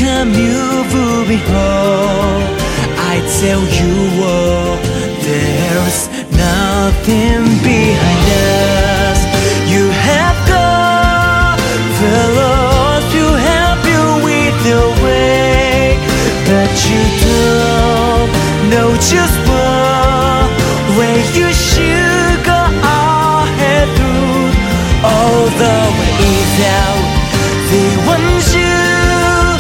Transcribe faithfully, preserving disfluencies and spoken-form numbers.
time you will be whole, I tell you all, there's nothing beyond.